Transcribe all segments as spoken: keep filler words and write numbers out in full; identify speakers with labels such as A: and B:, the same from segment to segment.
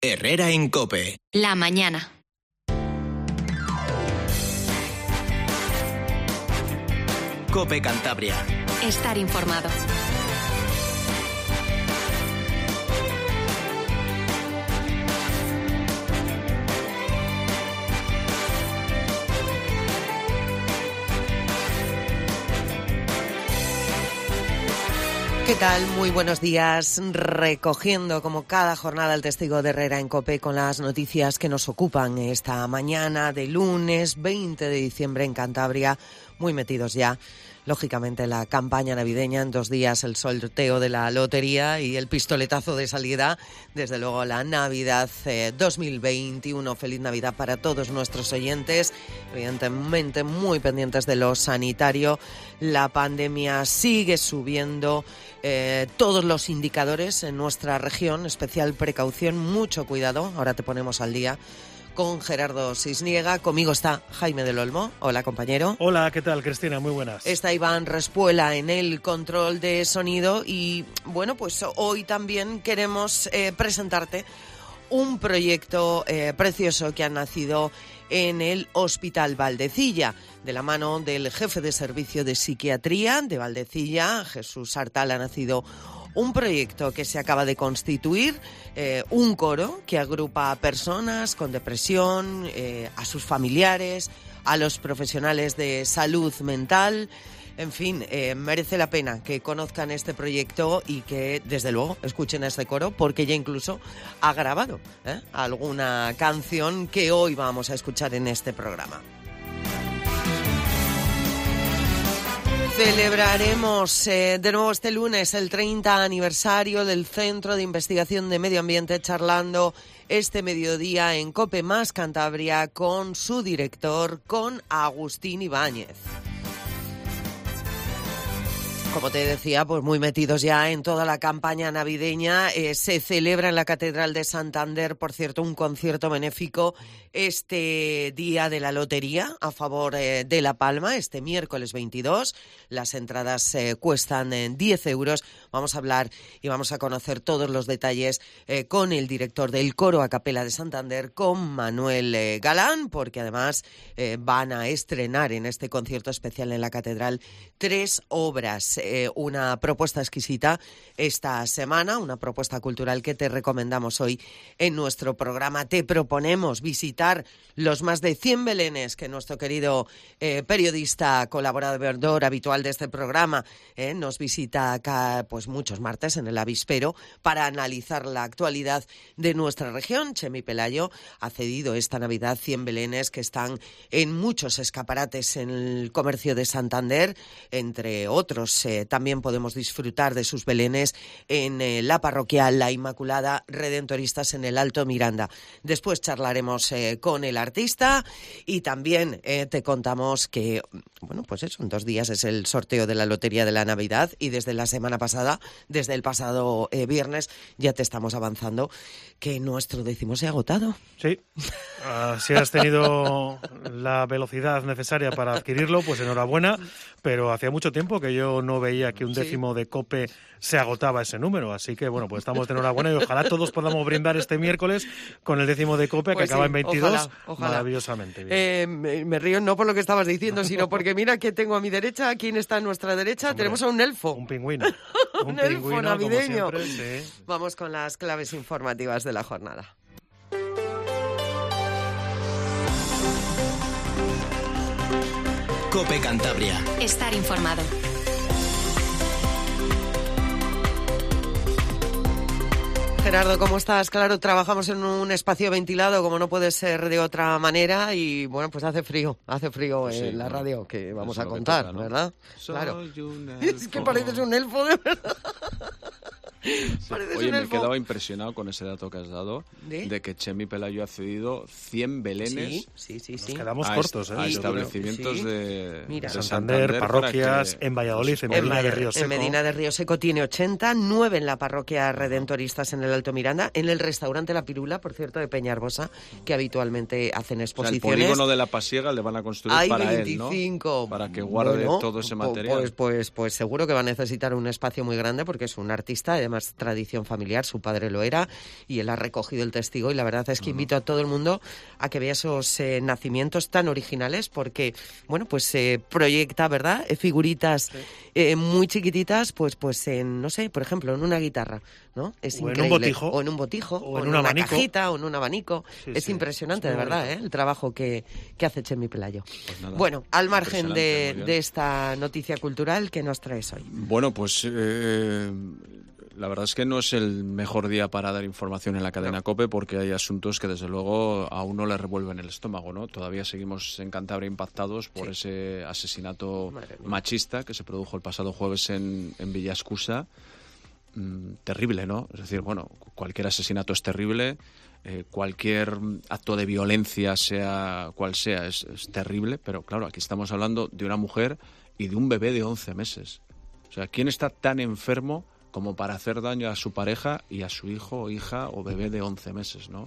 A: Herrera en COPE.
B: La mañana.
A: COPE Cantabria.
B: Estar informado.
C: ¿Qué tal? Muy buenos días. Recogiendo como cada jornada el testigo de Herrera en COPE con las noticias que nos ocupan esta mañana de lunes veinte de diciembre en Cantabria. Muy metidos ya, lógicamente, en la campaña navideña. En dos días el sorteo de la lotería y el pistoletazo de salida. Desde luego la Navidad eh, dos mil veintiuno. Feliz Navidad para todos nuestros oyentes. Evidentemente muy pendientes de lo sanitario. La pandemia sigue subiendo. Eh, todos los indicadores en nuestra región. Especial precaución, mucho cuidado. Ahora te ponemos al día con Gerardo Cisniega. Conmigo está Jaime del Olmo. Hola, compañero.
D: Hola, ¿qué tal, Cristina? Muy buenas.
C: Está Iván Respuela en el control de sonido y, bueno, pues hoy también queremos eh, presentarte un proyecto eh, precioso que ha nacido en el Hospital Valdecilla, de la mano del jefe de servicio de psiquiatría de Valdecilla, Jesús Artal. Ha nacido un proyecto que se acaba de constituir, eh, un coro que agrupa a personas con depresión, eh, a sus familiares, a los profesionales de salud mental. En fin, eh, merece la pena que conozcan este proyecto y que, desde luego, escuchen a este coro, porque ya incluso ha grabado ¿eh? alguna canción que hoy vamos a escuchar en este programa. Celebraremos eh, de nuevo este lunes el treinta aniversario del Centro de Investigación de Medio Ambiente, charlando este mediodía en COPE Más Cantabria con su director, con Agustín Ibáñez. Como te decía, pues muy metidos ya en toda la campaña navideña. Eh, se celebra en la Catedral de Santander, por cierto, un concierto benéfico este día de la lotería a favor eh, de La Palma, este miércoles veintidós. Las entradas eh, cuestan eh, diez euros. Vamos a hablar y vamos a conocer todos los detalles eh, con el director del Coro a Capela de Santander, con Manuel eh, Galán, porque además eh, van a estrenar en este concierto especial en la Catedral tres obras. Eh, una propuesta exquisita esta semana, una propuesta cultural que te recomendamos hoy en nuestro programa. Te proponemos visitar los más de cien belenes que nuestro querido eh, periodista, colaborador habitual de este programa, eh, nos visita acá pues muchos martes en el avispero para analizar la actualidad de nuestra región. Chemi Pelayo ha cedido esta Navidad cien belenes que están en muchos escaparates en el comercio de Santander, entre otros. Eh, también podemos disfrutar de sus belenes en eh, la parroquial La Inmaculada Redentoristas en el Alto Miranda. Después charlaremos eh, con el artista y también eh, te contamos que, bueno, pues eso, en dos días es el sorteo de la Lotería de la Navidad y desde la semana pasada, desde el pasado eh, viernes, ya te estamos avanzando que nuestro décimo se ha agotado.
D: Sí, uh, si has tenido la velocidad necesaria para adquirirlo, pues enhorabuena, pero hacía mucho tiempo que yo no veía que un décimo sí. de COPE se agotaba ese número, así que bueno, pues estamos de enhorabuena y ojalá todos podamos brindar este miércoles con el décimo de COPE pues que acaba sí, en veintidós, ojalá, ojalá. Maravillosamente bien.
C: Eh, me, me río no por lo que estabas diciendo, sino porque mira que tengo a mi derecha, ¿quién está a nuestra derecha? Hombre, tenemos a un elfo.
D: Un pingüino.
C: un, un elfo
D: pingüino,
C: navideño.
D: Como siempre, sí.
C: Vamos con las claves informativas de la jornada.
A: COPE Cantabria.
B: Estar informado.
C: Gerardo, ¿cómo estás? Claro, trabajamos en un espacio ventilado, como no puede ser de otra manera, y bueno, pues hace frío, hace frío pues sí, en la radio, que vamos a contar, toca, ¿no? ¿Verdad?
E: Soy
C: claro.
E: Un
C: es que pareces un elfo, de verdad.
E: Sí. Oye, me quedaba impresionado con ese dato que has dado ¿De? de que Chemi Pelayo ha cedido cien belenes.
C: Sí, sí, sí. sí.
D: Nos quedamos
E: a
D: cortos, ¿eh?
E: A establecimientos
C: sí.
E: de,
C: Mira.
E: de
D: Santander,
E: Santander,
D: parroquias,
E: que,
D: en Valladolid, en Medina de Río Seco.
C: En Medina de Río Seco tiene ochenta, nueve en la parroquia Redentoristas en el Alto Miranda, en el restaurante La Pirula, por cierto, de Peñarbosa, que habitualmente hacen exposiciones.
E: O sea, el polígono de la Pasiega le van a construir
C: Hay
E: para
C: veinticinco.
E: él, ¿no? Para que guarde
C: bueno,
E: todo ese material.
C: Pues, pues, pues seguro que va a necesitar un espacio muy grande porque es un artista, además además tradición familiar, su padre lo era, y él ha recogido el testigo, y la verdad es que invito a todo el mundo a que vea esos eh, nacimientos tan originales, porque, bueno, pues se eh, proyecta, ¿verdad?, eh, figuritas sí. eh, muy chiquititas, pues, pues en, no sé, por ejemplo, en una guitarra, ¿no? Es
D: o
C: increíble.
D: En un botijo.
C: O en un botijo, o,
D: o en,
C: en
D: un
C: una
D: abanico.
C: cajita, o en un abanico.
D: Sí,
C: es
D: sí.
C: impresionante,
D: es
C: de verdad, ¿eh?, el trabajo que, que hace Chemi Pelayo. Pues nada, bueno, al margen de, de esta noticia cultural, ¿qué nos traes hoy?
E: Bueno, pues eh, la verdad es que no es el mejor día para dar información en la cadena no. COPE, porque hay asuntos que desde luego a uno le revuelven el estómago, ¿no? Todavía seguimos en Cantabria impactados por sí. ese asesinato machista que se produjo el pasado jueves en, en Villascusa. Mm, terrible, ¿no? Es decir, bueno, cualquier asesinato es terrible, eh, cualquier acto de violencia, sea cual sea, es, es terrible, pero claro, aquí estamos hablando de una mujer y de un bebé de once meses. O sea, ¿quién está tan enfermo como para hacer daño a su pareja y a su hijo o hija o bebé de once meses, ¿no?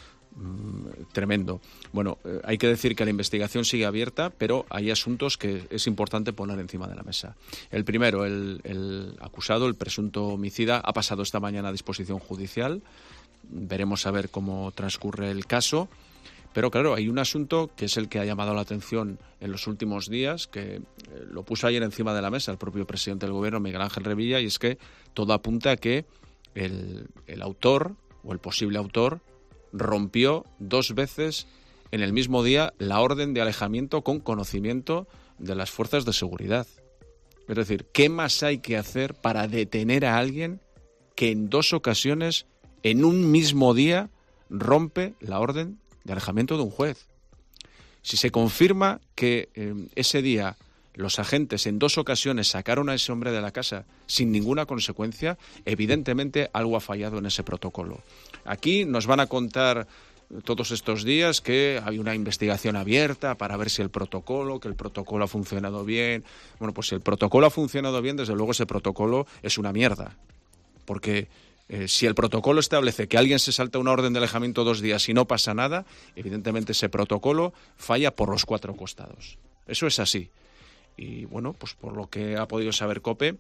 E: Mm, tremendo. Bueno, eh, hay que decir que la investigación sigue abierta, pero hay asuntos que es importante poner encima de la mesa. El primero, el, el acusado, el presunto homicida, ha pasado esta mañana a disposición judicial. Veremos a ver cómo transcurre el caso. Pero claro, hay un asunto que es el que ha llamado la atención en los últimos días, que eh, lo puso ayer encima de la mesa el propio presidente del Gobierno, Miguel Ángel Revilla, y es que todo apunta a que el, el autor o el posible autor rompió dos veces en el mismo día la orden de alejamiento con conocimiento de las fuerzas de seguridad. Es decir, ¿qué más hay que hacer para detener a alguien que en dos ocasiones, en un mismo día, rompe la orden de alejamiento de un juez? Si se confirma que eh, ese día los agentes en dos ocasiones sacaron a ese hombre de la casa sin ninguna consecuencia, evidentemente algo ha fallado en ese protocolo. Aquí nos van a contar todos estos días que hay una investigación abierta para ver si el protocolo, que el protocolo ha funcionado bien. Bueno, pues si el protocolo ha funcionado bien, desde luego ese protocolo es una mierda. Porque Eh, si el protocolo establece que alguien se salta una orden de alejamiento dos días y no pasa nada, evidentemente ese protocolo falla por los cuatro costados. Eso es así. Y bueno, pues por lo que ha podido saber COPE,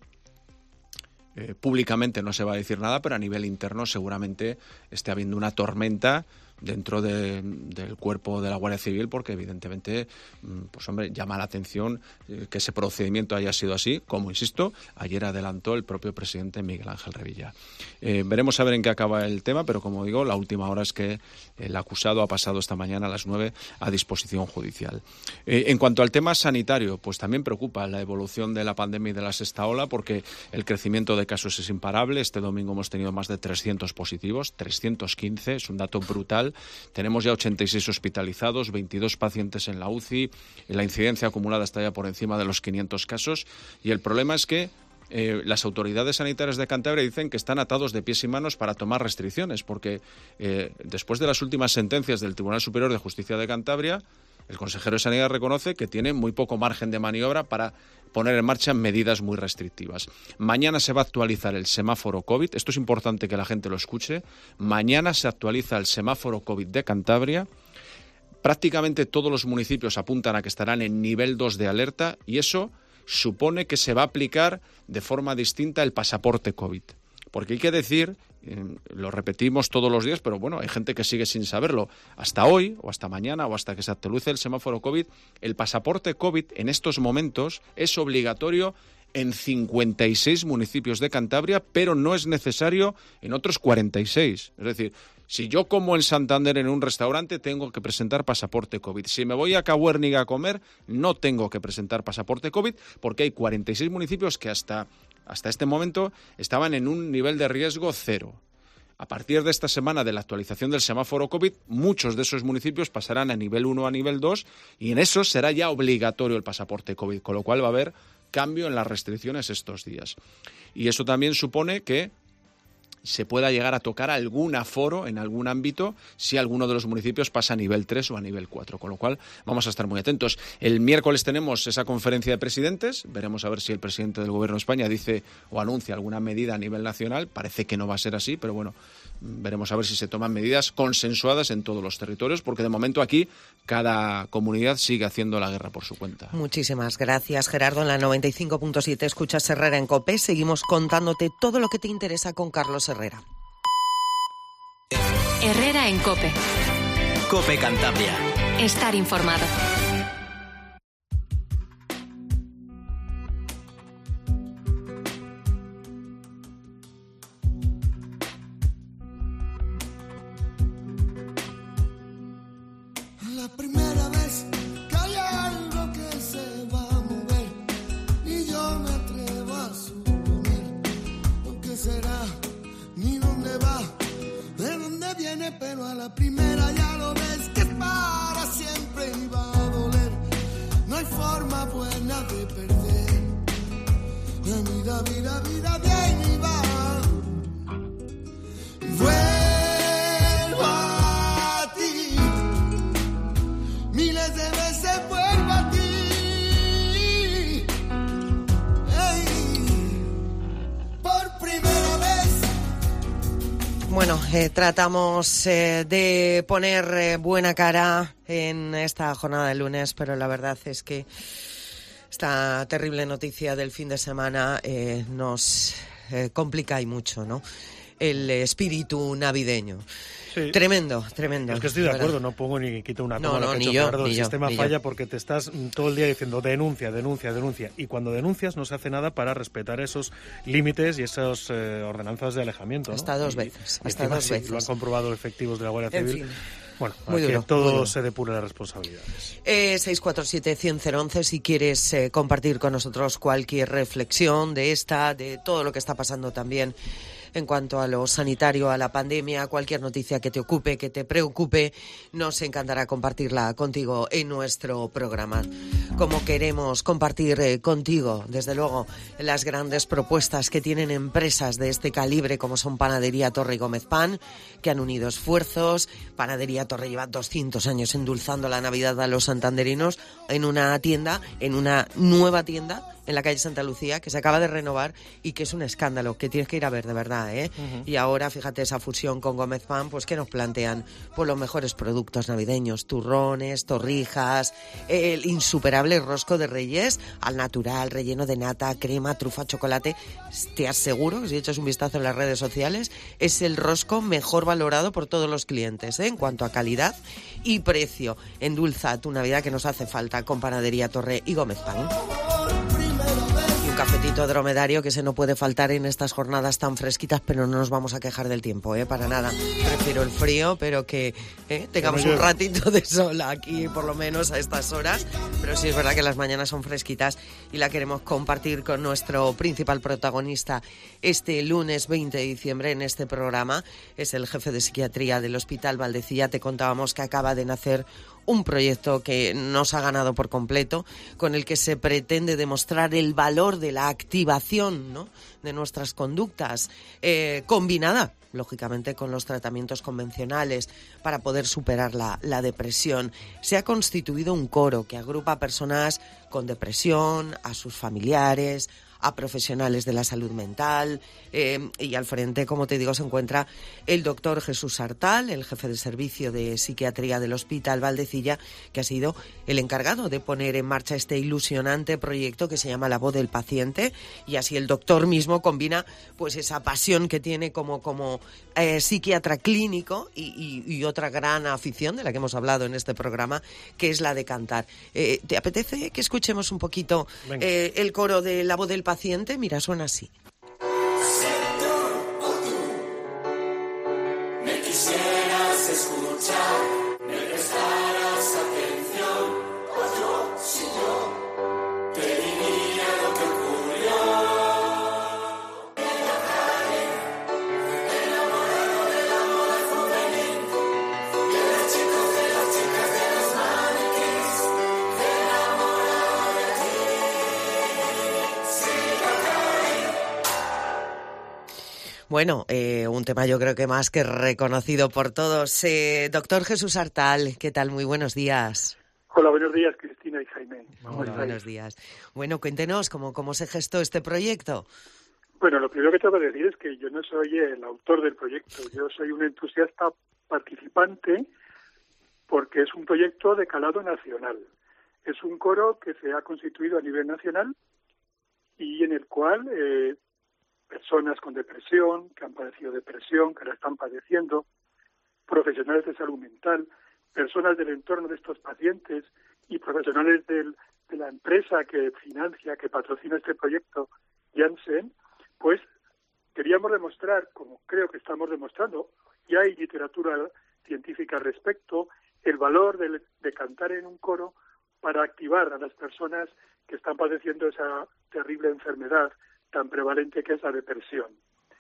E: eh, públicamente no se va a decir nada, pero a nivel interno seguramente esté habiendo una tormenta dentro de, del cuerpo de la Guardia Civil, porque evidentemente, pues hombre, llama la atención que ese procedimiento haya sido así, como insisto, ayer adelantó el propio presidente Miguel Ángel Revilla. Eh, veremos a ver en qué acaba el tema, pero como digo, la última hora es que el acusado ha pasado esta mañana a las nueve a disposición judicial. Eh, en cuanto al tema sanitario, pues también preocupa la evolución de la pandemia y de la sexta ola, porque el crecimiento de casos es imparable. Este domingo hemos tenido más de trescientos positivos, trescientos quince, es un dato brutal. Tenemos ya ochenta y seis hospitalizados, veintidós pacientes en la U C I, la incidencia acumulada está ya por encima de los quinientos casos, y el problema es que eh, las autoridades sanitarias de Cantabria dicen que están atados de pies y manos para tomar restricciones, porque eh, después de las últimas sentencias del Tribunal Superior de Justicia de Cantabria, el consejero de Sanidad reconoce que tiene muy poco margen de maniobra para poner en marcha medidas muy restrictivas. Mañana se va a actualizar el semáforo COVID. Esto es importante que la gente lo escuche. Mañana se actualiza el semáforo COVID de Cantabria. Prácticamente todos los municipios apuntan a que estarán en nivel dos de alerta, y eso supone que se va a aplicar de forma distinta el pasaporte COVID. Porque hay que decir, eh, lo repetimos todos los días, pero bueno, hay gente que sigue sin saberlo. Hasta hoy, o hasta mañana, o hasta que se actualice el semáforo COVID, el pasaporte COVID en estos momentos es obligatorio en cincuenta y seis municipios de Cantabria, pero no es necesario en otros cuarenta y seis. Es decir, si yo como en Santander en un restaurante, tengo que presentar pasaporte COVID. Si me voy a Cahuérniga a comer, no tengo que presentar pasaporte COVID, porque hay cuarenta y seis municipios que hasta... hasta este momento estaban en un nivel de riesgo cero. A partir de esta semana de la actualización del semáforo COVID, muchos de esos municipios pasarán a nivel uno a nivel dos, y en esos será ya obligatorio el pasaporte COVID, con lo cual va a haber cambio en las restricciones estos días. Y eso también supone que se pueda llegar a tocar algún aforo en algún ámbito si alguno de los municipios pasa a nivel tres o a nivel cuatro, con lo cual vamos a estar muy atentos. El miércoles tenemos esa conferencia de presidentes, veremos a ver si el presidente del Gobierno de España dice o anuncia alguna medida a nivel nacional. Parece que no va a ser así, pero bueno, veremos a ver si se toman medidas consensuadas en todos los territorios, porque de momento aquí cada comunidad sigue haciendo la guerra por su cuenta.
C: Muchísimas gracias, Gerardo. En la noventa y cinco punto siete escuchas Herrera en COPE. Seguimos contándote todo lo que te interesa con Carlos Herrera.
B: Herrera en COPE.
A: COPE Cantabria.
B: Estar informado.
F: La primera vez que hay algo que se va a mover y yo me atrevo a suponer lo que será ni dónde va, de dónde viene, pero a la primera ya lo ves que es para siempre y va a doler. No hay forma buena de perder la vida, vida, vida de ahí ni va. Vuelvo a ti, miles de veces vuelvo a ti. Hey, por primera vez.
C: Bueno, eh, tratamos eh, de poner eh, buena cara en esta jornada de lunes, pero la verdad es que esta terrible noticia del fin de semana eh, nos eh, complica y mucho, ¿no? El espíritu navideño.
D: Sí.
C: Tremendo, tremendo.
D: Es que estoy de acuerdo, no pongo ni quito una
C: No,
D: coma
C: no,
D: lo que ha
C: ni
D: hecho
C: yo,
D: Gerardo.
C: ni
D: El
C: yo,
D: sistema
C: ni
D: falla
C: yo.
D: porque te estás mm, todo el día diciendo denuncia, denuncia, denuncia. Y cuando denuncias no se hace nada para respetar esos límites y esas eh, ordenanzas de alejamiento, ¿no?
C: Hasta dos
D: Y-
C: veces,
D: y
C: hasta
D: encima
C: dos
D: sí,
C: veces.
D: Lo han comprobado efectivos de la Guardia
C: En
D: Civil.
C: fin.
D: Bueno,
C: Muy
D: aquí
C: duro,
D: todo
C: muy duro.
D: se depura las responsabilidades.
C: Eh, seis cuatro siete, cien, cero once si quieres eh, compartir con nosotros cualquier reflexión de esta, de todo lo que está pasando también en cuanto a lo sanitario, a la pandemia, cualquier noticia que te ocupe, que te preocupe, nos encantará compartirla contigo en nuestro programa. Como queremos compartir eh, contigo, desde luego, las grandes propuestas que tienen empresas de este calibre, como son Panadería Torre y Gómez Pan, que han unido esfuerzos. Panadería Torre lleva doscientos años endulzando la Navidad a los santanderinos en una tienda, en una nueva tienda en la calle Santa Lucía, que se acaba de renovar y que es un escándalo, que tienes que ir a ver de verdad, ¿eh? Uh-huh. Y ahora, fíjate, esa fusión con Gómez Pan, pues que nos plantean pues los mejores productos navideños, turrones, torrijas, el insuperable rosco de Reyes, al natural, relleno de nata, crema, trufa, chocolate. Te aseguro que si echas un vistazo en las redes sociales, es el rosco mejor valorado por todos los clientes, ¿eh? En cuanto a calidad y precio. Endulza tu Navidad, que nos hace falta con Panadería Torre y Gómez Pan. Cafetito dromedario que se no puede faltar en estas jornadas tan fresquitas, pero no nos vamos a quejar del tiempo, ¿eh? Para nada. Prefiero el frío, pero que ¿eh? tengamos un ratito de sol aquí, por lo menos a estas horas. Pero sí es verdad que las mañanas son fresquitas y la queremos compartir con nuestro principal protagonista este lunes veinte de diciembre en este programa. Es el jefe de psiquiatría del Hospital Valdecilla. Te contábamos que acaba de nacer un proyecto que nos ha ganado por completo, con el que se pretende demostrar el valor de la activación, ¿no?, de nuestras conductas, eh, combinada, lógicamente, con los tratamientos convencionales para poder superar la, la depresión. Se ha constituido un coro que agrupa a personas con depresión, a sus familiares, a profesionales de la salud mental, eh, y al frente, como te digo, se encuentra el doctor Jesús Artal, el jefe de servicio de psiquiatría del Hospital Valdecilla, que ha sido el encargado de poner en marcha este ilusionante proyecto que se llama La Voz del Paciente, y así el doctor mismo combina pues esa pasión que tiene como, como eh, psiquiatra clínico y, y, y otra gran afición de la que hemos hablado en este programa, que es la de cantar. Eh, ¿Te apetece que escuchemos un poquito eh, el coro de La Voz del Paciente? Mira, suena así.
F: Me quisieras escuchar, me prestaras atención, o yo, si yo, te diría lo que ocurrió. En la calle, enamorado de la moda juvenil, de los chicos, de las chicas, de los maniquís, enamorado de ti, sigo caí.
C: Bueno, eh, un tema yo creo que más que reconocido por todos. Eh, doctor Jesús Artal, ¿qué tal? Muy buenos días.
G: Hola, buenos días, Cristina y Jaime. ¿Cómo
C: Hola,
G: estáis?
C: buenos días. Bueno, cuéntenos cómo, cómo se gestó este proyecto.
G: Bueno, lo primero que tengo que decir es que yo no soy el autor del proyecto, yo soy un entusiasta participante porque es un proyecto de calado nacional. Es un coro que se ha constituido a nivel nacional y en el cual eh, personas con depresión, que han padecido depresión, que la están padeciendo, profesionales de salud mental, personas del entorno de estos pacientes y profesionales del, de la empresa que financia, que patrocina este proyecto, Janssen, pues queríamos demostrar, como creo que estamos demostrando, y hay literatura científica al respecto, el valor de, de cantar en un coro para activar a las personas que están padeciendo esa terrible enfermedad tan prevalente que es la depresión.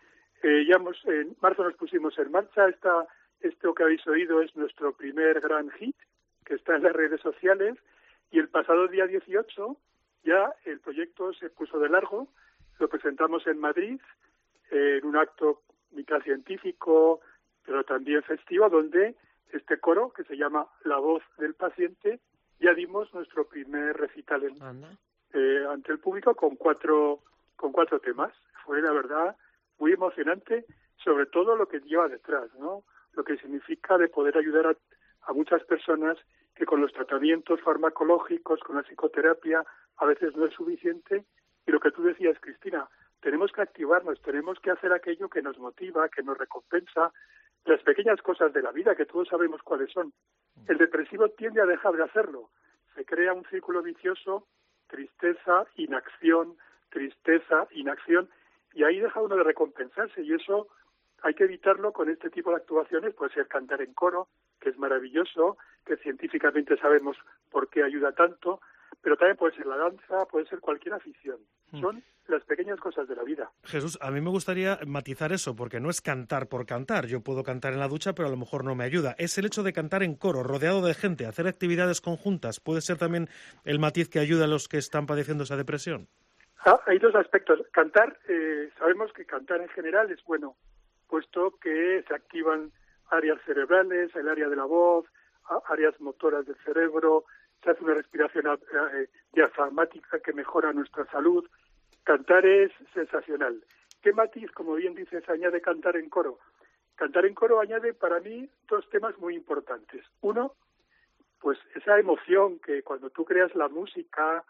G: Eh, ya hemos, en marzo nos pusimos en marcha, esta, esto que habéis oído es nuestro primer gran hit, que está en las redes sociales, y el pasado día dieciocho ya el proyecto se puso de largo, lo presentamos en Madrid, eh, en un acto mitad científico, pero también festivo, donde este coro, que se llama La Voz del Paciente, ya dimos nuestro primer recital en, eh, ante el público con cuatro con cuatro temas. Fue, la verdad, muy emocionante, sobre todo lo que lleva detrás, ¿no? Lo que significa de poder ayudar a, a muchas personas que con los tratamientos farmacológicos, con la psicoterapia, a veces no es suficiente. Y lo que tú decías, Cristina, tenemos que activarnos, tenemos que hacer aquello que nos motiva, que nos recompensa, las pequeñas cosas de la vida, que todos sabemos cuáles son. El depresivo tiende a dejar de hacerlo. Se crea un círculo vicioso, tristeza, inacción, tristeza, inacción, y ahí deja uno de recompensarse, y eso hay que evitarlo con este tipo de actuaciones. Puede ser cantar en coro, que es maravilloso, que científicamente sabemos por qué ayuda tanto, pero también puede ser la danza, puede ser cualquier afición. Son las pequeñas cosas de la vida.
D: Jesús, a mí me gustaría matizar eso, porque no es cantar por cantar. Yo puedo cantar en la ducha, pero a lo mejor no me ayuda. Es el hecho de cantar en coro, rodeado de gente, hacer actividades conjuntas. ¿Puede ser también el matiz que ayuda a los que están padeciendo esa depresión?
G: Ah, hay dos aspectos. Cantar, eh, sabemos que cantar en general es bueno, puesto que se activan áreas cerebrales, el área de la voz, áreas motoras del cerebro, se hace una respiración eh, diafragmática que mejora nuestra salud. Cantar es sensacional. ¿Qué matiz, como bien dices, añade cantar en coro? Cantar en coro añade para mí dos temas muy importantes. Uno, pues esa emoción que cuando tú creas la música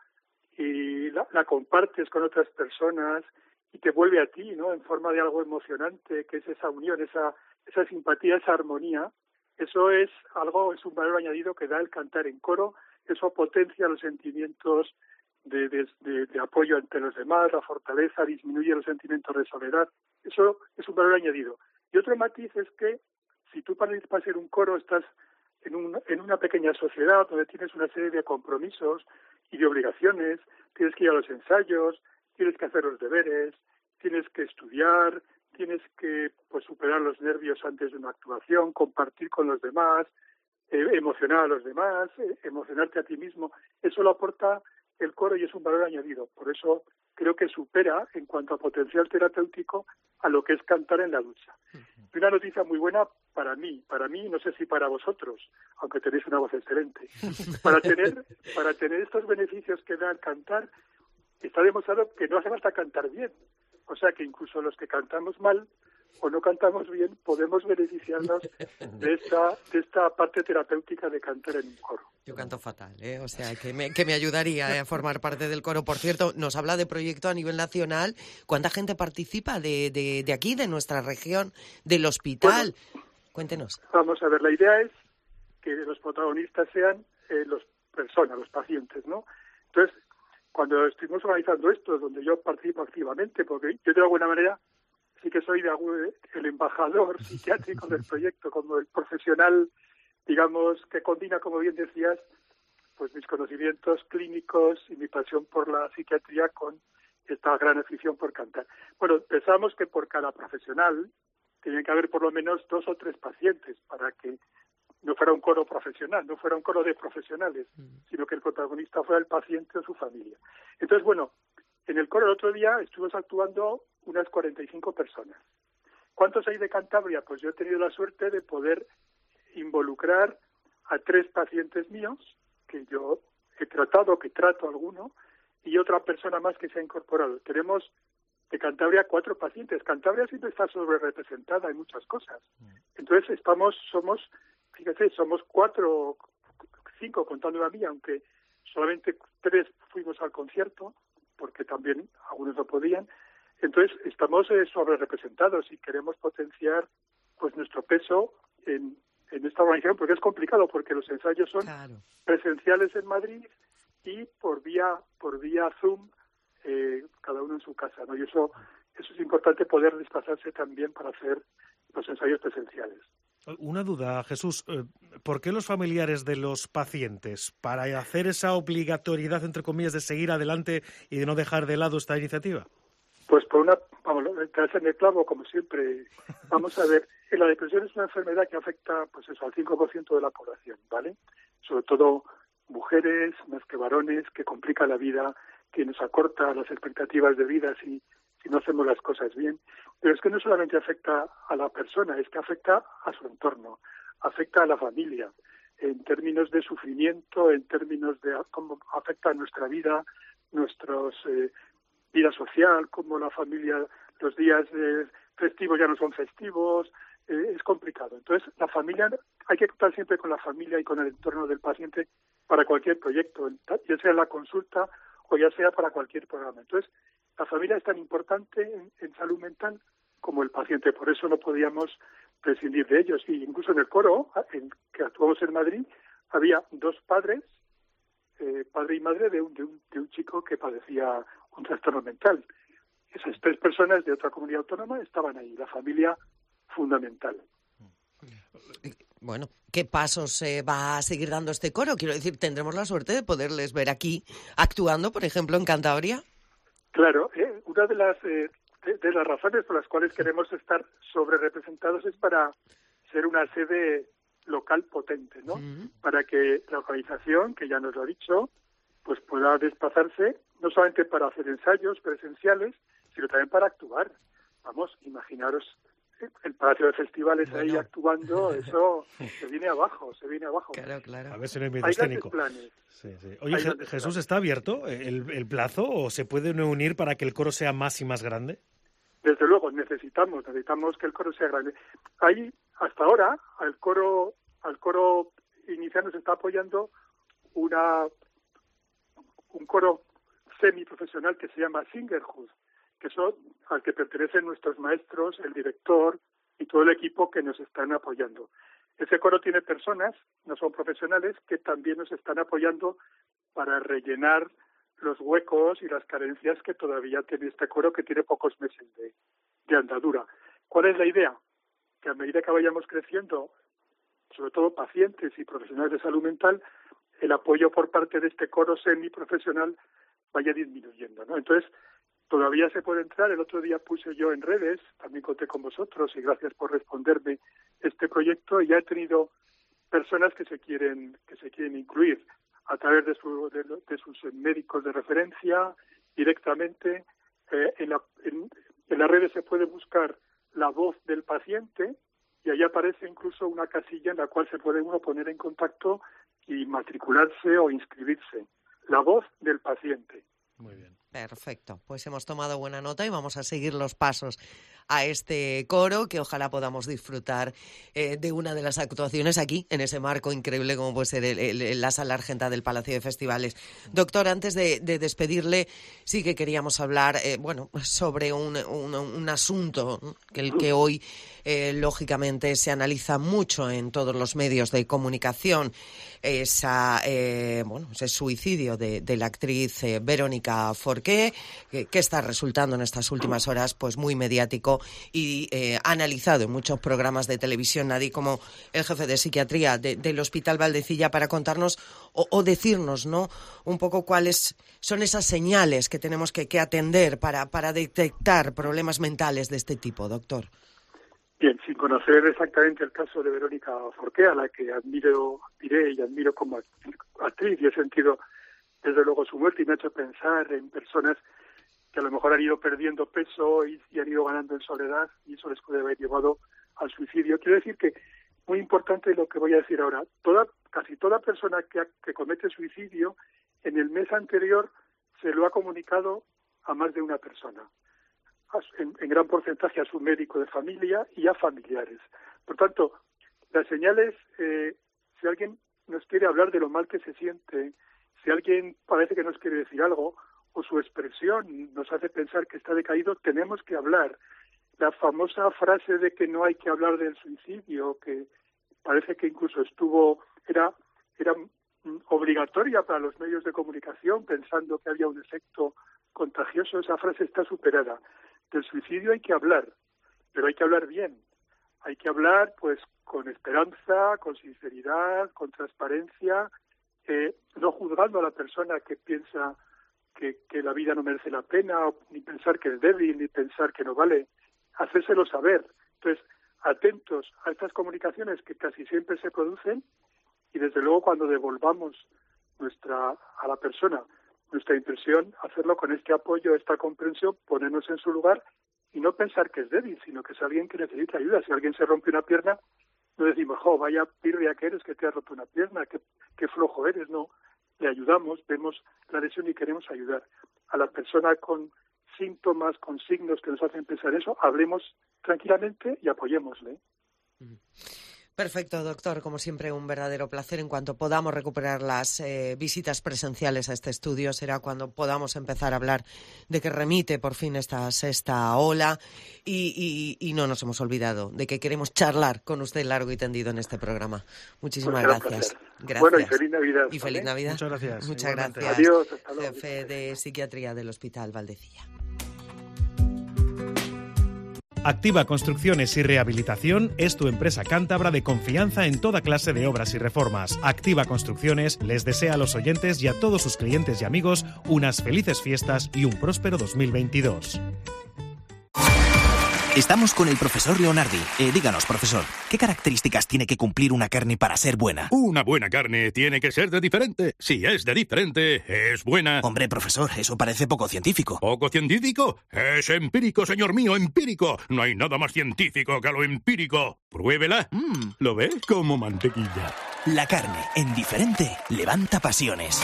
G: y la, la compartes con otras personas y te vuelve a ti, ¿no?, en forma de algo emocionante, que es esa unión, esa, esa simpatía, esa armonía. Eso es algo, es un valor añadido que da el cantar en coro. Eso potencia los sentimientos de, de, de, de apoyo ante los demás, la fortaleza, disminuye los sentimientos de soledad. Eso es un valor añadido. Y otro matiz es que si tú participas en un coro, estás en, un, en una pequeña sociedad donde tienes una serie de compromisos y de obligaciones, tienes que ir a los ensayos, tienes que hacer los deberes, tienes que estudiar, tienes que pues superar los nervios antes de una actuación, compartir con los demás, eh, emocionar a los demás, eh, emocionarte a ti mismo. Eso lo aporta el coro y es un valor añadido. Por eso creo que supera en cuanto a potencial terapéutico a lo que es cantar en la ducha. Y una noticia muy buena para mí, para mí, no sé si para vosotros, aunque tenéis una voz excelente. Para tener, para tener estos beneficios que da el cantar, está demostrado que no hace falta cantar bien. O sea que incluso los que cantamos mal o no cantamos bien, podemos beneficiarnos de esta, de esta parte terapéutica de cantar en un coro.
C: Yo canto fatal, ¿eh? O sea, que me, que me ayudaría a formar parte del coro. Por cierto, nos habla de proyecto a nivel nacional. ¿Cuánta gente participa de, de, de aquí, de nuestra región, del hospital? Bueno, cuéntenos.
G: Vamos a ver, la idea es que los protagonistas sean eh, las personas, los pacientes, ¿no? Entonces, cuando estuvimos organizando esto, donde yo participo activamente, porque yo de alguna manera sí que soy de el embajador psiquiátrico del proyecto, como el profesional, digamos, que combina, como bien decías, pues mis conocimientos clínicos y mi pasión por la psiquiatría con esta gran afición por cantar. Bueno, pensamos que por cada profesional tenían que haber por lo menos dos o tres pacientes para que no fuera un coro profesional, no fuera un coro de profesionales, sino que el protagonista fuera el paciente o su familia. Entonces, bueno, en el coro el otro día estuvimos actuando unas cuarenta y cinco personas. ¿Cuántos hay de Cantabria? Pues yo he tenido la suerte de poder involucrar a tres pacientes míos, que yo he tratado, que trato alguno, y otra persona más que se ha incorporado. Tenemos de Cantabria cuatro pacientes. Cantabria siempre está sobre representada en muchas cosas. Entonces estamos, somos, fíjate, somos cuatro, cinco contando la mía, aunque solamente tres fuimos al concierto, porque también algunos no podían. Entonces estamos eh, sobre representados y queremos potenciar pues nuestro peso en, en esta organización, porque es complicado, porque los ensayos son claro. presenciales en Madrid y por vía por vía Zoom, eh, cada uno en su casa, ¿no? Y eso eso es importante, poder desplazarse también para hacer los ensayos presenciales.
D: Una duda, Jesús, ¿por qué los familiares de los pacientes, para hacer esa obligatoriedad, entre comillas, de seguir adelante y de no dejar de lado esta iniciativa?
G: Pues por una, vamos, entras en el clavo, como siempre. Vamos a ver, la depresión es una enfermedad que afecta, pues eso, al cinco por ciento de la población, ¿vale? Sobre todo mujeres, más que varones, que complica la vida, que nos acorta las expectativas de vida si, si no hacemos las cosas bien. Pero es que no solamente afecta a la persona, es que afecta a su entorno, afecta a la familia, en términos de sufrimiento, en términos de cómo afecta a nuestra vida, nuestros... Eh, vida social, como la familia, los días eh, festivos ya no son festivos, eh, es complicado. Entonces, la familia, hay que contar siempre con la familia y con el entorno del paciente para cualquier proyecto, ya sea la consulta o ya sea para cualquier programa. Entonces, la familia es tan importante en, en salud mental como el paciente, por eso no podíamos prescindir de ellos. Y incluso en el coro, en que actuamos en Madrid, había dos padres, eh, padre y madre de un, de un, de un chico que padecía un trastorno mental. Esas tres personas de otra comunidad autónoma estaban ahí, la familia fundamental.
C: Bueno, ¿qué pasos eh, va a seguir dando este coro? Quiero decir, ¿tendremos la suerte de poderles ver aquí actuando, por ejemplo, en Cantabria?
G: Claro, eh, una de las eh, de, de las razones por las cuales queremos estar sobre representados es para ser una sede local potente, ¿no? Uh-huh. Para que la organización, que ya nos lo ha dicho, pues pueda desplazarse no solamente para hacer ensayos presenciales, sino también para actuar. Vamos, imaginaros el Palacio de Festivales bueno. ahí actuando, eso se viene abajo, se viene abajo.
C: Claro, claro.
D: A ver si no hay miedo escénico.
G: Planes.
D: Sí, sí. Oye, Je- Jesús, planes. ¿Está abierto el, el plazo o se puede unir para que el coro sea más y más grande?
G: Desde luego, necesitamos, necesitamos que el coro sea grande. Ahí, hasta ahora, al coro, al coro inicial nos está apoyando una un coro semiprofesional que se llama Singerhood, que son al que pertenecen nuestros maestros, el director y todo el equipo que nos están apoyando. Ese coro tiene personas, no son profesionales, que también nos están apoyando para rellenar los huecos y las carencias que todavía tiene este coro, que tiene pocos meses de, de andadura. ¿Cuál es la idea? Que a medida que vayamos creciendo, sobre todo pacientes y profesionales de salud mental, el apoyo por parte de este coro semiprofesional vaya disminuyendo, ¿no? Entonces, todavía se puede entrar. El otro día puse yo en redes, también conté con vosotros, y gracias por responderme este proyecto, y ya he tenido personas que se quieren que se quieren incluir a través de, su, de, de sus médicos de referencia, directamente. Eh, en, la, en, en las redes se puede buscar la voz del paciente, y ahí aparece incluso una casilla en la cual se puede uno poner en contacto y matricularse o inscribirse. La voz del paciente.
D: Muy bien.
C: Perfecto, pues hemos tomado buena nota y vamos a seguir los pasos a este coro, que ojalá podamos disfrutar eh, de una de las actuaciones aquí, en ese marco increíble como puede ser el, el, la Sala Argenta del Palacio de Festivales. Doctor, antes de, de despedirle, sí que queríamos hablar eh, bueno, sobre un, un, un asunto que el que hoy, eh, lógicamente, se analiza mucho en todos los medios de comunicación, esa, eh, bueno, ese suicidio de, de la actriz eh, Verónica Forqué, que, que está resultando en estas últimas horas pues muy mediático y eh, analizado en muchos programas de televisión. Nadie como el jefe de psiquiatría de, del Hospital Valdecilla para contarnos o, o decirnos, ¿no?, un poco cuáles son esas señales que tenemos que, que atender para, para detectar problemas mentales de este tipo, doctor.
G: Bien, sin conocer exactamente el caso de Verónica Forqué, a la que admiro, admiré y admiro como actriz, y he sentido desde luego su muerte, y me ha hecho pensar en personas que a lo mejor han ido perdiendo peso y, y han ido ganando en soledad, y eso les puede haber llevado al suicidio. Quiero decir que, muy importante lo que voy a decir ahora, toda, casi toda persona que, que comete suicidio, en el mes anterior se lo ha comunicado a más de una persona. a, en, en gran porcentaje a su médico de familia y a familiares. Por tanto, las señales, eh, si alguien nos quiere hablar de lo mal que se siente, si alguien parece que nos quiere decir algo, o su expresión nos hace pensar que está decaído, tenemos que hablar. La famosa frase de que no hay que hablar del suicidio, que parece que incluso estuvo, era, era obligatoria para los medios de comunicación, pensando que había un efecto contagioso, esa frase está superada. Del suicidio hay que hablar, pero hay que hablar bien. Hay que hablar pues con esperanza, con sinceridad, con transparencia, eh, no juzgando a la persona que piensa que, que la vida no merece la pena, ni pensar que es débil, ni pensar que no vale, hacérselo saber. Entonces, atentos a estas comunicaciones que casi siempre se producen, y desde luego cuando devolvamos nuestra a la persona nuestra impresión, hacerlo con este apoyo, esta comprensión, ponernos en su lugar y no pensar que es débil, sino que es alguien que necesita ayuda. Si alguien se rompe una pierna, no decimos, jo, vaya pirria que eres, que te has roto una pierna, qué, qué flojo eres. No, le ayudamos, vemos la lesión y queremos ayudar. A la persona con síntomas, con signos que nos hacen pensar eso, hablemos tranquilamente y apoyémosle.
C: Perfecto, doctor. Como siempre, un verdadero placer. En cuanto podamos recuperar las eh, visitas presenciales a este estudio, será cuando podamos empezar a hablar de que remite por fin esta sexta ola y, y, y no nos hemos olvidado de que queremos charlar con usted largo y tendido en este programa. Muchísimas
G: pues
C: gracias. gracias.
G: Bueno, y feliz Navidad.
C: Y feliz
G: ¿vale?
C: Navidad.
D: Muchas gracias.
C: Muchas
D: Igualmente.
C: gracias.
G: Adiós. Hasta luego.
C: Jefe de Psiquiatría del Hospital Valdecilla.
H: Activa Construcciones y Rehabilitación es tu empresa cántabra de confianza en toda clase de obras y reformas. Activa Construcciones les desea a los oyentes y a todos sus clientes y amigos unas felices fiestas y un próspero dos mil veintidós.
A: Estamos con el profesor Leonardi. Eh, díganos, profesor, ¿qué características tiene que cumplir una carne para ser buena?
I: Una buena carne tiene que ser de diferente. Si es de diferente, es buena.
A: Hombre, profesor, eso parece poco científico.
I: ¿Poco científico? Es empírico, señor mío, empírico. No hay nada más científico que lo empírico. Pruébela. Mm. ¿Lo ves? Como mantequilla.
A: La carne, en diferente, levanta pasiones.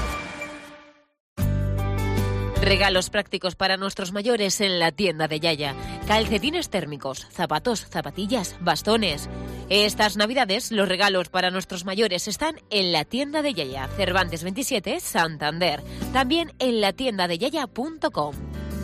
B: Regalos prácticos para nuestros mayores en la tienda de Yaya. Calcetines térmicos, zapatos, zapatillas, bastones. Estas Navidades, los regalos para nuestros mayores están en la tienda de Yaya, Cervantes veintisiete, Santander. También en la tienda de yaya punto com.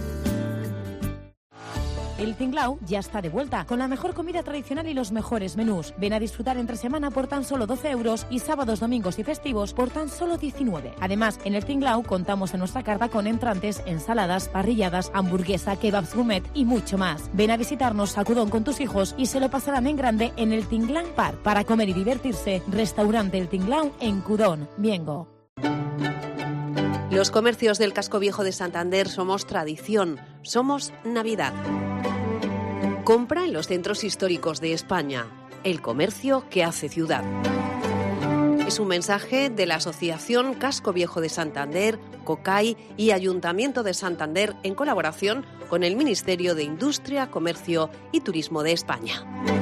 J: El Tinglao ya está de vuelta, con la mejor comida tradicional y los mejores menús. Ven a disfrutar entre semana por tan solo doce euros y sábados, domingos y festivos por tan solo diecinueve. Además, en el Tinglao contamos en nuestra carta con entrantes, ensaladas, parrilladas, hamburguesa, kebabs gourmet y mucho más. Ven a visitarnos, sacudón con tus hijos y se lo pasarán en grande en el Tinglao Park. Para comer y divertirse, restaurante El Tinglao en Cudón, Miengo.
K: Los comercios del Casco Viejo de Santander somos tradición, somos Navidad. Compra en los centros históricos de España, el comercio que hace ciudad. Es un mensaje de la Asociación Casco Viejo de Santander, COCAI y Ayuntamiento de Santander en colaboración con el Ministerio de Industria, Comercio y Turismo de España.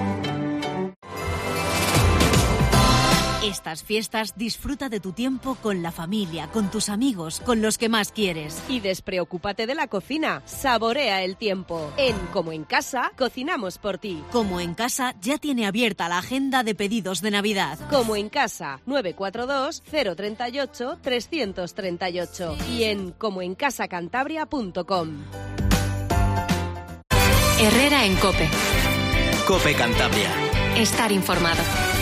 L: Estas fiestas disfruta de tu tiempo con la familia, con tus amigos, con los que más quieres.
M: Y despreocúpate de la cocina, saborea el tiempo. En Como en Casa, cocinamos por ti.
L: Como en Casa ya tiene abierta la agenda de pedidos de Navidad.
M: Como en Casa, nueve cuatro dos, cero tres ocho, tres tres ocho y en como en casa cantabria punto com.
B: Herrera en COPE.
A: COPE Cantabria.
B: Estar informado.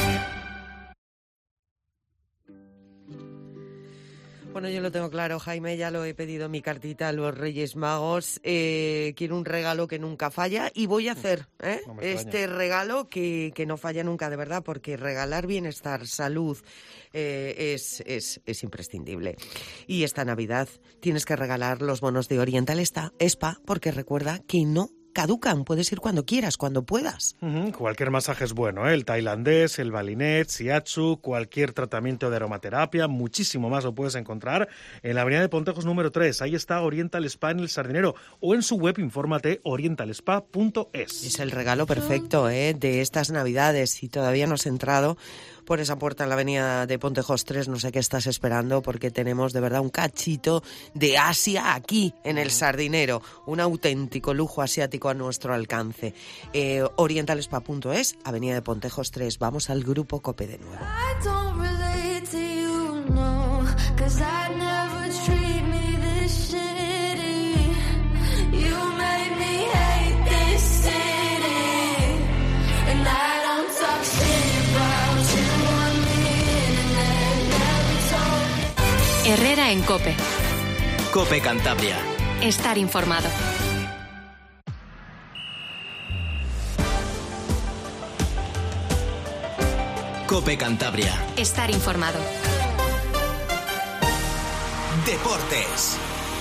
C: Bueno, yo lo tengo claro, Jaime, ya lo he pedido mi cartita a los Reyes Magos. Eh, quiero un regalo que nunca falla y voy a hacer ¿eh? no este regalo que, que no falla nunca, de verdad, porque regalar bienestar, salud, eh, es, es, es imprescindible. Y esta Navidad tienes que regalar los bonos de Oriental Spa, porque recuerda que no caducan, puedes ir cuando quieras, cuando puedas.
D: Uh-huh. Cualquier masaje es bueno, ¿eh? El tailandés, el balinet, shiatsu, cualquier tratamiento de aromaterapia, muchísimo más lo puedes encontrar en la avenida de Pontejos número tres. Ahí está Oriental Spa en El Sardinero, o en su web, infórmate, oriental spa punto es.
C: Es el regalo perfecto ¿eh? de estas Navidades. Si todavía no has entrado, por esa puerta en la avenida de Pontejos tres, no sé qué estás esperando, porque tenemos de verdad un cachito de Asia aquí en el Sardinero, un auténtico lujo asiático a nuestro alcance. Eh, orientalespa punto es, avenida de Pontejos tres. Vamos al Grupo COPE de nuevo.
N: Herrera en COPE.
A: COPE Cantabria.
N: Estar informado.
A: COPE Cantabria.
N: Estar informado.
A: Deportes.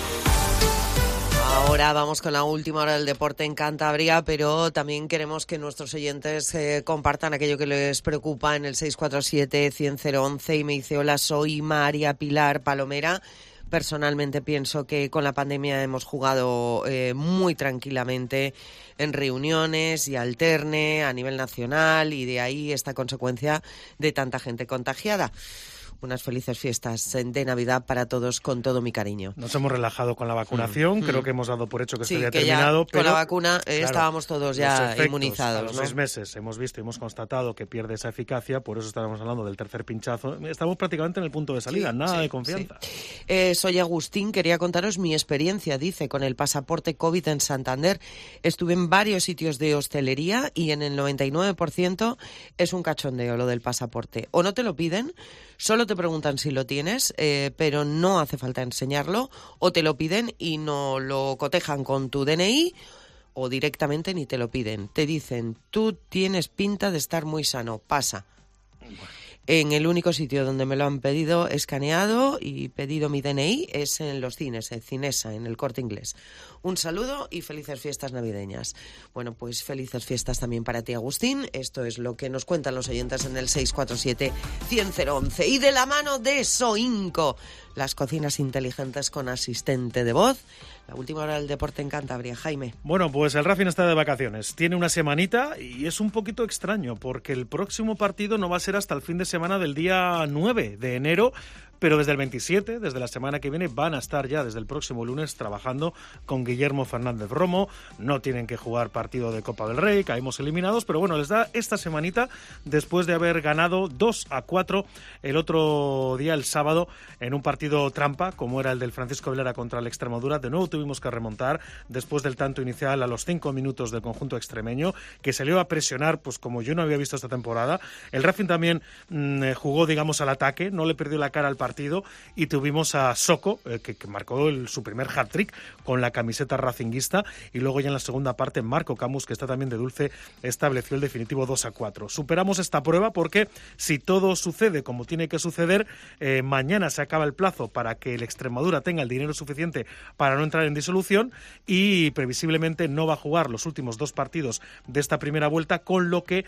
C: Ahora vamos con la última hora del deporte en Cantabria, pero también queremos que nuestros oyentes eh, compartan aquello que les preocupa en el seis cuatro siete, cien, cero once. Y me dice: hola, soy María Pilar Palomera. Personalmente pienso que con la pandemia hemos jugado eh, muy tranquilamente en reuniones y alterne a nivel nacional, y de ahí esta consecuencia de tanta gente contagiada. Unas felices fiestas de Navidad para todos, con todo mi cariño.
D: Nos hemos relajado con la vacunación, mm. creo que hemos dado por hecho que
C: sí,
D: esto ya
C: que
D: terminado.
C: Ya,
D: pero
C: con la vacuna eh, claro, estábamos todos ya
D: efectos,
C: inmunizados.
D: A los
C: ¿no?
D: seis meses hemos visto y hemos constatado que pierde esa eficacia, por eso estábamos hablando del tercer pinchazo. Estamos prácticamente en el punto de salida, sí, nada sí, de confianza.
C: Sí. Eh, soy Agustín, quería contaros mi experiencia, dice, con el pasaporte COVID en Santander. Estuve en varios sitios de hostelería y en el noventa y nueve por ciento es un cachondeo lo del pasaporte. O no te lo piden, solo te preguntan si lo tienes, eh, pero no hace falta enseñarlo, o te lo piden y no lo cotejan con tu D N I, o directamente ni te lo piden. Te dicen: tú tienes pinta de estar muy sano, pasa. Bueno. En el único sitio donde me lo han pedido escaneado y pedido mi D N I es en los cines, en Cinesa, en el Corte Inglés. Un saludo y felices fiestas navideñas. Bueno, pues felices fiestas también para ti, Agustín. Esto es lo que nos cuentan los oyentes en el seis cuatro siete, cien, cero once. Y de la mano de Soinco, las cocinas inteligentes con asistente de voz. La última hora del deporte en Cantabria. Jaime.
D: Bueno, pues el Racing está de vacaciones. Tiene una semanita y es un poquito extraño porque el próximo partido no va a ser hasta el fin de semana del día nueve de enero, pero desde el veintisiete, desde la semana que viene, van a estar ya desde el próximo lunes trabajando con Guillermo Fernández Romo. No tienen que jugar partido de Copa del Rey, caímos eliminados, pero bueno, les da esta semanita después de haber ganado dos a cuatro el otro día, el sábado, en un partido trampa, como era el del Francisco Vilera contra el Extremadura. De nuevo tuvimos que remontar después del tanto inicial a los cinco minutos del conjunto extremeño, que salió a presionar pues como yo no había visto esta temporada. El Racing también mmm, jugó, digamos, al ataque, no le perdió la cara al partido, y tuvimos a Soko, eh, que, que marcó el, su primer hat-trick con la camiseta racinguista, y luego ya en la segunda parte Marco Camus, que está también de dulce, estableció el definitivo dos a cuatro. Superamos esta prueba porque si todo sucede como tiene que suceder, eh, mañana se acaba el plazo para que el Extremadura tenga el dinero suficiente para no entrar en disolución, y previsiblemente no va a jugar los últimos dos partidos de esta primera vuelta, con lo que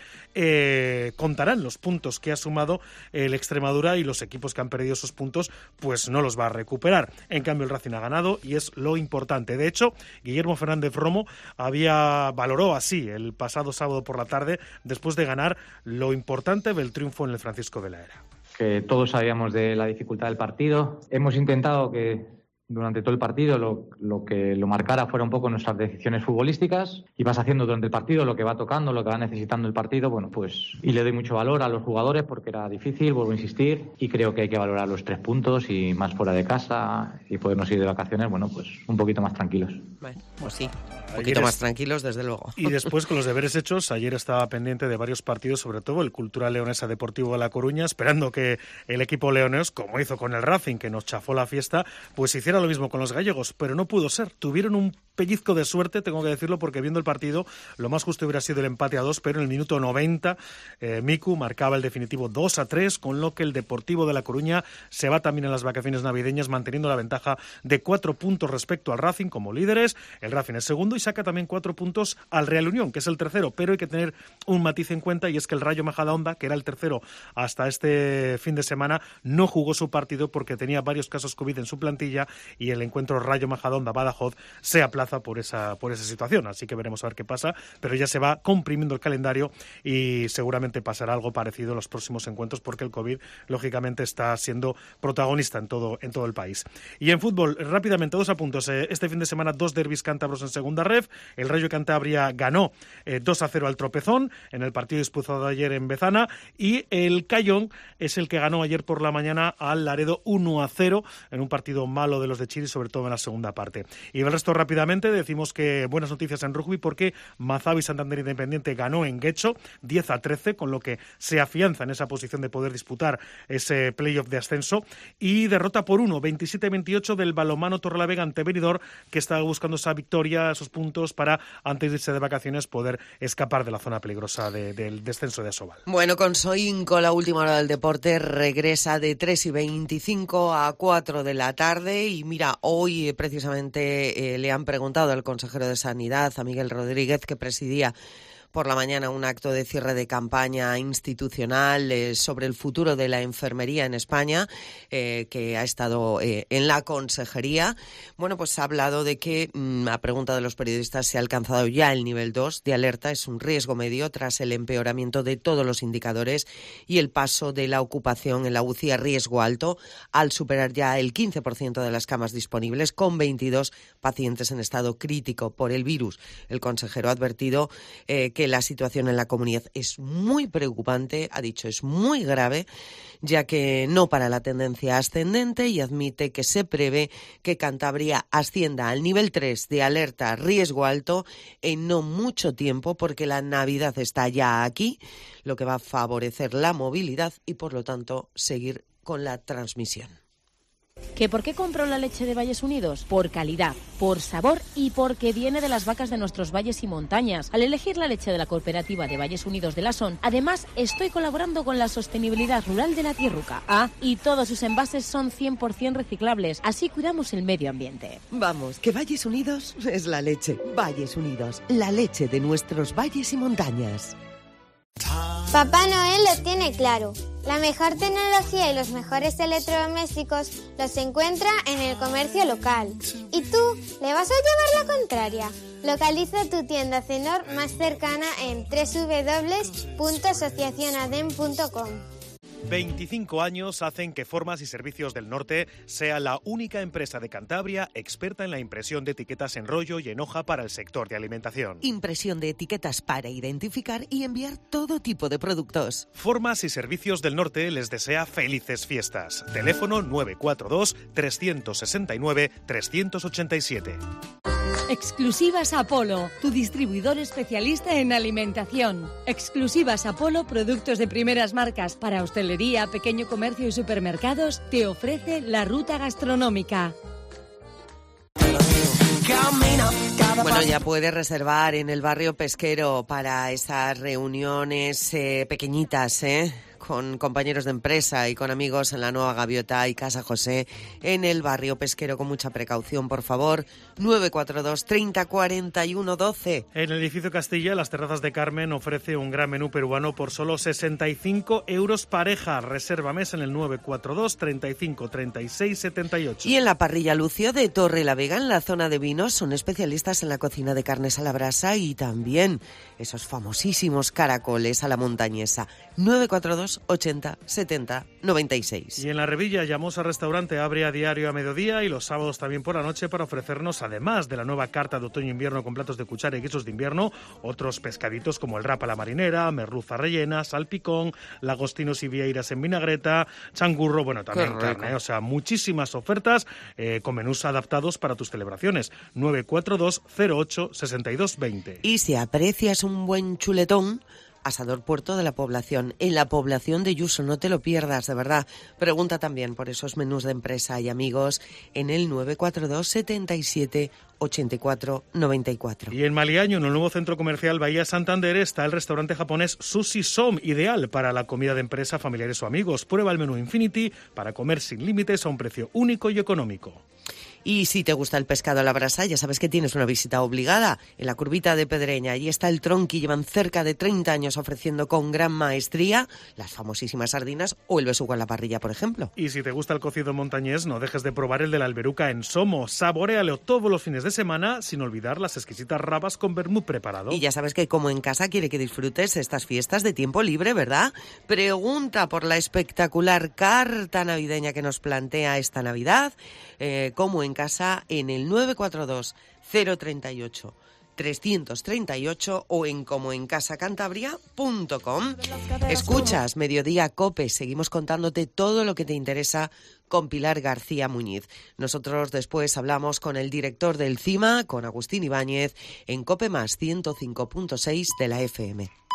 D: eh, contarán los puntos que ha sumado el Extremadura, y los equipos que han perdido sus puntos pues no los va a recuperar. En cambio el Racing ha ganado y es lo importante. De hecho, Guillermo Fernández Romo había valoró así el pasado sábado por la tarde, después de ganar, lo importante del triunfo en el Francisco de la Era.
O: Que todos sabíamos de la dificultad del partido. Hemos intentado que durante todo el partido lo, lo que lo marcara fuera un poco nuestras decisiones futbolísticas, y vas haciendo durante el partido lo que va tocando, lo que va necesitando el partido, bueno, pues, y le doy mucho valor a los jugadores porque era difícil, vuelvo a insistir, y creo que hay que valorar los tres puntos y más fuera de casa, y podernos ir de vacaciones, bueno, pues un poquito más tranquilos.
C: Bueno, pues sí, un poquito más tranquilos, desde luego.
D: Y después, con los deberes hechos, ayer estaba pendiente de varios partidos, sobre todo el Cultural Leonesa Deportivo de La Coruña, esperando que el equipo leonés, como hizo con el Racing, que nos chafó la fiesta, pues hiciera lo mismo con los gallegos, pero no pudo ser. Tuvieron un pellizco de suerte, tengo que decirlo, porque viendo el partido, lo más justo hubiera sido el empate a dos, pero en el minuto noventa, eh, Miku marcaba el definitivo dos a tres, con lo que el Deportivo de La Coruña se va también en las vacaciones navideñas, manteniendo la ventaja de cuatro puntos respecto al Racing como líderes. El Racing es segundo y saca también cuatro puntos al Real Unión, que es el tercero, pero hay que tener un matiz en cuenta, y es que el Rayo Majadahonda, que era el tercero hasta este fin de semana, no jugó su partido porque tenía varios casos COVID en su plantilla y el encuentro Rayo Majadahonda-Badajoz se aplaza por esa, por esa situación. Así que veremos a ver qué pasa, pero ya se va comprimiendo el calendario y seguramente pasará algo parecido en los próximos encuentros porque el COVID, lógicamente, está siendo protagonista en todo, en todo el país. Y en fútbol, rápidamente, dos apuntos. Este fin de semana, dos derbis cántabros en segunda ref. El Rayo Cantabria ganó eh, dos a cero al Tropezón en el partido disputado ayer en Bezana, y el Cayón es el que ganó ayer por la mañana al Laredo uno a cero en un partido malo de los de Chiri, sobre todo en la segunda parte. Y el resto rápidamente, decimos que buenas noticias en rugby porque Mazabi Santander Independiente ganó en Guecho diez a trece, con lo que se afianza en esa posición de poder disputar ese playoff de ascenso, y derrota por uno, veintisiete a veintiocho del balonmano Torrelavega ante Benidorm, que está buscando esa victoria, esos puntos para, antes de irse de vacaciones, poder escapar de la zona peligrosa de, del descenso de Asobal.
C: Bueno, con Soinco, la última hora del deporte regresa de tres y veinticinco a cuatro de la tarde, y mira, hoy eh, precisamente eh, le han preguntado al consejero de Sanidad, a Miguel Rodríguez, que presidía por la mañana un acto de cierre de campaña institucional eh, sobre el futuro de la enfermería en España, eh, que ha estado eh, en la consejería. Bueno, pues ha hablado de que, mmm, a pregunta de los periodistas, se ha alcanzado ya el nivel dos de alerta. Es un riesgo medio tras el empeoramiento de todos los indicadores y el paso de la ocupación en la U C I a riesgo alto, al superar ya el quince por ciento de las camas disponibles, con veintidós pacientes en estado crítico por el virus. El consejero ha advertido eh, que la situación en la comunidad es muy preocupante, ha dicho, es muy grave, ya que no para la tendencia ascendente, y admite que se prevé que Cantabria ascienda al nivel tres de alerta riesgo alto en no mucho tiempo, porque la Navidad está ya aquí, lo que va a favorecer la movilidad y, por lo tanto, seguir con la transmisión.
J: ¿Que por qué compro la leche de Valles Unidos? Por calidad, por sabor y porque viene de las vacas de nuestros valles y montañas. Al elegir la leche de la cooperativa de Valles Unidos de la Son, además estoy colaborando con la sostenibilidad rural de la Tierruca. Ah, y todos sus envases son cien por ciento reciclables, así cuidamos el medio ambiente.
C: Vamos, que Valles Unidos es la leche. Valles Unidos, la leche de nuestros valles y montañas.
P: Papá Noel lo tiene claro. La mejor tecnología y los mejores electrodomésticos los encuentra en el comercio local. ¿Y tú le vas a llevar la contraria? Localiza tu tienda Cenor más cercana en doble u doble u doble u punto asociación adem punto com.
H: veinticinco años hacen que Formas y Servicios del Norte sea la única empresa de Cantabria experta en la impresión de etiquetas en rollo y en hoja para el sector de alimentación.
C: Impresión de etiquetas para identificar y enviar todo tipo de productos.
H: Formas y Servicios del Norte les desea felices fiestas. Teléfono nueve cuatro dos, tres seis nueve, tres ocho siete.
Q: Exclusivas Apolo, tu distribuidor especialista en alimentación. Exclusivas Apolo, productos de primeras marcas para hostelería, pequeño comercio y supermercados, te ofrece la ruta gastronómica.
C: Bueno, ya puedes reservar en el barrio pesquero para esas reuniones eh, pequeñitas, ¿eh? con compañeros de empresa y con amigos en la Nueva Gaviota y Casa José, en el barrio pesquero. Con mucha precaución, por favor. nueve cuatro dos, treinta, cuarenta y uno, doce.
D: En el edificio Castilla, Las Terrazas de Carmen ofrece un gran menú peruano por solo sesenta y cinco euros pareja. Reserva mesa en el nueve cuatro dos, treinta y cinco, treinta y seis, setenta y ocho.
C: Y en la parrilla Lucio de Torre la Vega, en la zona de vinos, son especialistas en la cocina de carnes a la brasa y también esos famosísimos caracoles a la montañesa. nueve cuatro dos, ochenta, setenta, noventa y seis.
D: Y en la Revilla, Llamosa Restaurante abre a diario a mediodía y los sábados también por la noche para ofrecernos, además de la nueva carta de otoño-invierno con platos de cuchara y guisos de invierno, otros pescaditos como el rapa a la marinera, merluza rellena, salpicón, lagostinos y vieiras en vinagreta, changurro, bueno, también carne, o sea, muchísimas ofertas eh, con menús adaptados para tus celebraciones. nueve cuatro dos, cero ocho, sesenta y dos, veinte.
C: Y si aprecias un buen chuletón, Asador Puerto de la Población, en la población de Yuso, no te lo pierdas, de verdad. Pregunta también por esos menús de empresa y amigos en el nueve cuatro dos, setenta y siete, ochenta y cuatro, noventa y cuatro.
D: Y en Maliaño, en el nuevo centro comercial Bahía Santander, está el restaurante japonés Sushi Som, ideal para la comida de empresa, familiares o amigos. Prueba el menú Infinity para comer sin límites a un precio único y económico.
C: Y si te gusta el pescado a la brasa, ya sabes que tienes una visita obligada en la Curvita de Pedreña. Allí está el Tronqui, llevan cerca de treinta años ofreciendo con gran maestría las famosísimas sardinas o el besugo a la parrilla, por ejemplo.
D: Y si te gusta el cocido montañés, no dejes de probar el de la Alberuca en Somo. Saboréalo todos los fines de semana, sin olvidar las exquisitas rabas con vermut preparado.
C: Y ya sabes que Como en Casa quiere que disfrutes estas fiestas de tiempo libre, ¿verdad? Pregunta por la espectacular carta navideña que nos plantea esta Navidad, eh, Como en Casa, en el nueve cuatro dos, cero tres ocho, tres tres ocho o en comoencasacantabria punto com. Escuchas Mediodía COPE, seguimos contándote todo lo que te interesa con Pilar García Muñiz. Nosotros después hablamos con el director del CIMA, con Agustín Ibáñez, en COPE más ciento cinco punto seis de la F M.